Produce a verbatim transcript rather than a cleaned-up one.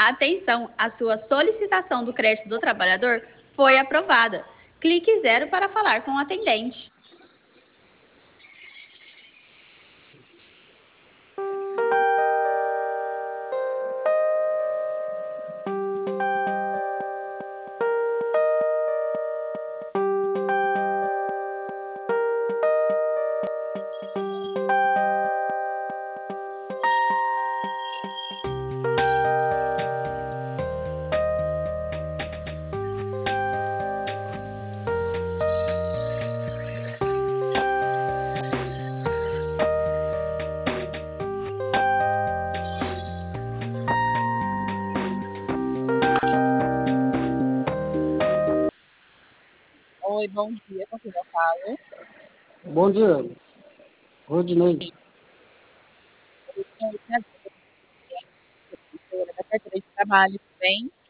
Atenção, a sua solicitação do crédito do trabalhador foi aprovada. Clique zero para falar com o atendente. Oi, bom dia, com quem eu falo? Bom dia, Rodinei. Eu tenho o prazer de ser a professora da carteira de trabalho, tudo bem?